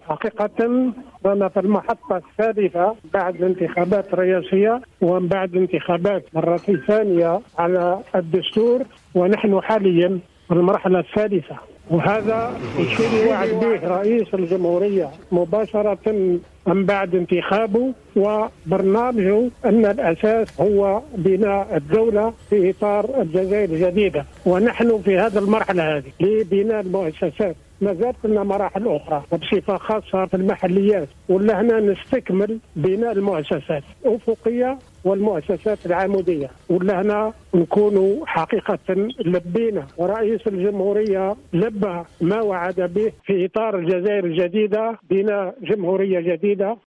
حقيقة أنا في المحطة الثالثة بعد الانتخابات الرئاسية ومن بعد الانتخابات مرة ثانية على الدستور، ونحن حاليا في المرحلة الثالثة. وهذا الشيء وعد به رئيس الجمهورية مباشرة من بعد انتخابه وبرنامجه أن الأساس هو بناء الدولة في إطار الجزائر الجديدة، ونحن في هذه المرحلة هذه لبناء المؤسسات. ما زالت لنا مراحل أخرى وبصفة خاصة في المحليات، ولا هنا نستكمل بناء المؤسسات الأفقية والمؤسسات العمودية، ولا هنا نكون حقيقة لبينا ورئيس الجمهورية لبى ما وعد به في إطار الجزائر الجديدة، بناء جمهورية جديدة.